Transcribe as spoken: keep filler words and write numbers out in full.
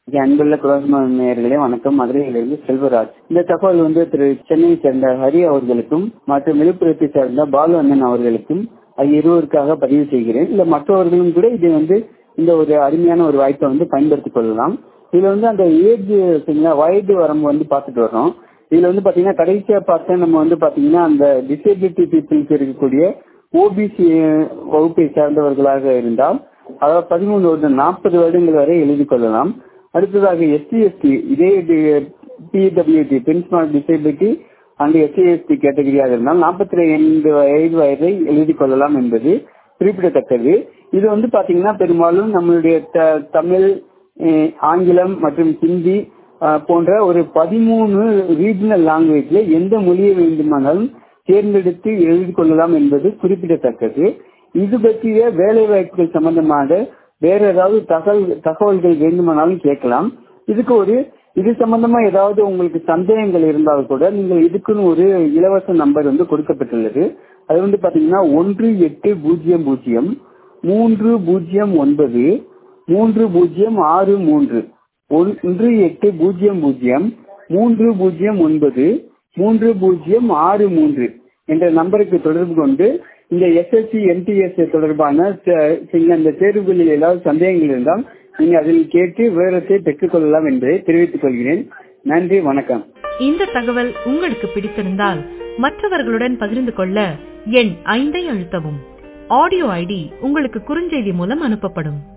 அன்புள்ள குலோஸ்மா நேயர்களே வணக்கம். மதுரையிலிருந்து செல்வராஜ். இந்த தகவல் வந்து திரு சென்னையை சேர்ந்த ஹரி அவர்களுக்கும் மற்றும் விழுப்புரத்தை சேர்ந்த பாலு அண்ணன் அவர்களுக்கும் அது இருவருக்காக பதிவு செய்கிறேன். இல்ல மற்றவர்களும் கூட இது வந்து இந்த ஒரு அருமையான ஒரு வாய்ப்பை வந்து பயன்படுத்திக் கொள்ளலாம். இதுல வந்து அந்த ஏஜ் வயது வரம்பு வந்து பார்த்துட்டு வர்றோம். இதுல வந்து பாத்தீங்கன்னா கடைசியா பார்த்தா நம்ம வந்து பாத்தீங்கன்னா அந்த டிசேபிலிட்டி பீப்புளுக்கு இருக்கக்கூடிய ஓபிசி வகுப்பை சேர்ந்தவர்களாக இருந்தால் அதாவது பதிமூணு வருடம் நாற்பது வருடங்கள் வரை எழுதி கொள்ளலாம். அடுத்ததாக எஸ்சி எஸ்டி இதே PWD benchmark disability and SC ST கேட்டகரியாக இருந்தால் நாற்பத்தி ரெண்டு வயது வரை எழுதி கொள்ளலாம் என்பது குறிப்பிடத்தக்கது. இது வந்து பாத்தீங்கன்னா பெரும்பாலும் நம்மளுடைய தமிழ், ஆங்கிலம் மற்றும் ஹிந்தி போன்ற ஒரு பதிமூணு ரீஜனல் லாங்குவேஜ்ல எந்த மொழியை வேண்டுமானாலும் தேர்ந்தெடுத்து எழுதி கொள்ளலாம் என்பது குறிப்பிடத்தக்கது. இது பற்றிய வேலை வாய்ப்புகள் சம்பந்தமாக வேற ஏதாவது தகவல் தகவல்கள் வேண்டுமானாலும் கேட்கலாம். இதுக்கு ஒரு இது சம்பந்தமா ஏதாவது உங்களுக்கு சந்தேகங்கள் இருந்தால் கூட நீங்கள் இதுக்குன்னு ஒரு இலவச நம்பர் வந்து கொடுக்கப்பட்டுள்ளது. அது வந்து பாத்தீங்கன்னா ஒன்று எட்டு பூஜ்ஜியம் பூஜ்ஜியம் மூன்று பூஜ்ஜியம் ஒன்பது மூன்று பூஜ்ஜியம் ஆறு மூன்று ஒன்று எட்டு பூஜ்ஜியம் பூஜ்ஜியம் மூன்று பூஜ்ஜியம் ஒன்பது மூன்று பூஜ்ஜியம் ஆறு மூன்று என்ற நம்பருக்கு தொடர்பு கொண்டு இந்த எஸ்எஸ்சி எம்டிஎஸ் தொடர்பான இந்த தேர்வுகளில் ஏதாவது சந்தேகங்கள் இருந்தால் நீங்க அதில் கேட்டு விவரத்தை பெற்றுக் கொள்ளலாம் என்பதை தெரிவித்துக் கொள்கிறேன். நன்றி, வணக்கம். இந்த தகவல் உங்களுக்கு பிடித்திருந்தால் மற்றவர்களுடன் பகிர்ந்து கொள்ள எண் ஐந்தை அழுத்தவும். ஆடியோ ஐடி உங்களுக்கு குறுஞ்செய்தி மூலம் அனுப்பப்படும்.